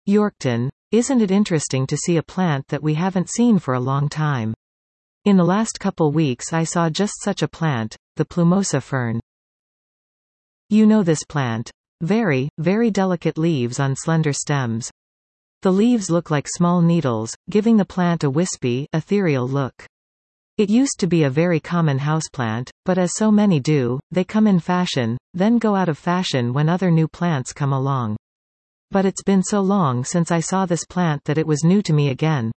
Yorkton, isn't it interesting to see a plant that we haven't seen for a long time? In the last couple weeks I saw just such a plant, the plumosa fern. You know this plant. Very, very delicate leaves on slender stems. The leaves look like small needles, giving the plant a wispy, ethereal look. It used to be a very common houseplant, but as so many do, they come in fashion, then go out of fashion when other new plants come along. But it's been so long since I saw this plant that it was new to me again.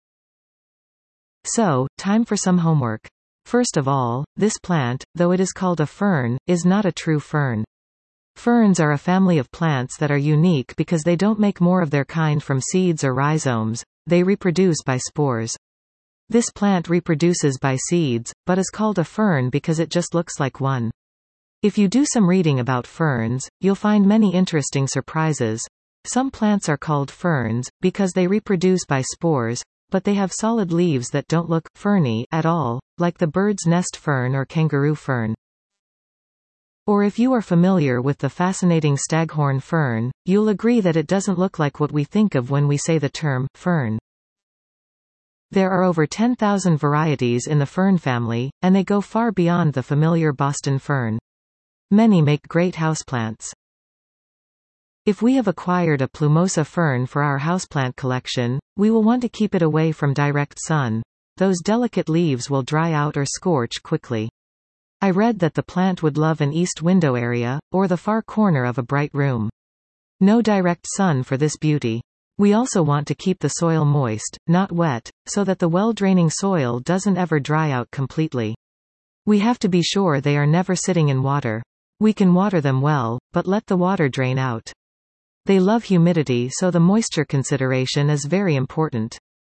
So, time for some homework. First of all, this plant, though it is called a fern, is not a true fern. Ferns are a family of plants that are unique because they don't make more of their kind from seeds or rhizomes, they reproduce by spores. This plant reproduces by seeds, but is called a fern because it just looks like one. If you do some reading about ferns, you'll find many interesting surprises. Some plants are called ferns, because they reproduce by spores, but they have solid leaves that don't look ferny at all, like the bird's nest fern or kangaroo fern. Or if you are familiar with the fascinating staghorn fern, you'll agree that it doesn't look like what we think of when we say the term fern. There are over 10,000 varieties in the fern family, and they go far beyond the familiar Boston fern. Many make great houseplants. If we have acquired a plumosa fern for our houseplant collection, we will want to keep it away from direct sun. Those delicate leaves will dry out or scorch quickly. I read that the plant would love an east window area, or the far corner of a bright room. No direct sun for this beauty. We also want to keep the soil moist, not wet, so that the well-draining soil doesn't ever dry out completely. We have to be sure they are never sitting in water. We can water them well, but let the water drain out. They love humidity, so the moisture consideration is very important.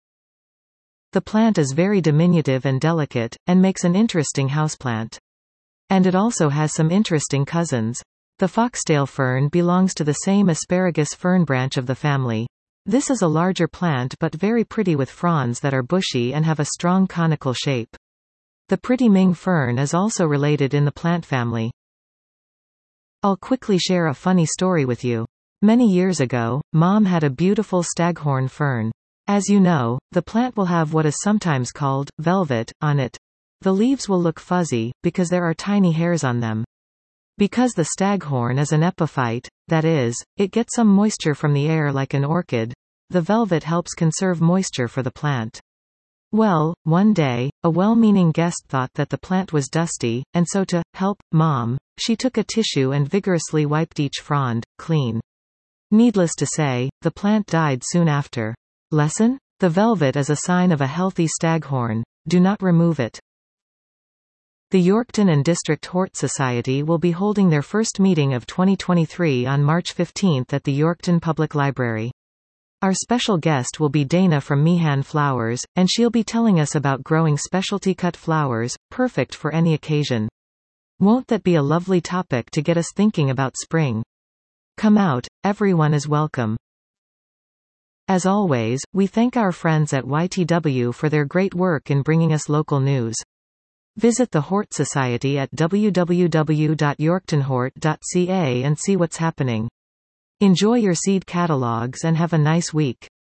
The plant is very diminutive and delicate, and makes an interesting houseplant. And it also has some interesting cousins. The foxtail fern belongs to the same asparagus fern branch of the family. This is a larger plant but very pretty with fronds that are bushy and have a strong conical shape. The pretty Ming fern is also related in the plant family. I'll quickly share a funny story with you. Many years ago, Mom had a beautiful staghorn fern. As you know, the plant will have what is sometimes called velvet on it. The leaves will look fuzzy, because there are tiny hairs on them. Because the staghorn is an epiphyte, that is, it gets some moisture from the air like an orchid, the velvet helps conserve moisture for the plant. Well, one day, a well-meaning guest thought that the plant was dusty, and so to help Mom, she took a tissue and vigorously wiped each frond clean. Needless to say, the plant died soon after. Lesson? The velvet is a sign of a healthy staghorn. Do not remove it. The Yorkton and District Hort Society will be holding their first meeting of 2023 on March 15 at the Yorkton Public Library. Our special guest will be Dana from Meehan Flowers, and she'll be telling us about growing specialty cut flowers, perfect for any occasion. Won't that be a lovely topic to get us thinking about spring? Come out, everyone is welcome. As always, we thank our friends at YTW for their great work in bringing us local news. Visit the Hort Society at www.yorktonhort.ca and see what's happening. Enjoy your seed catalogs and have a nice week.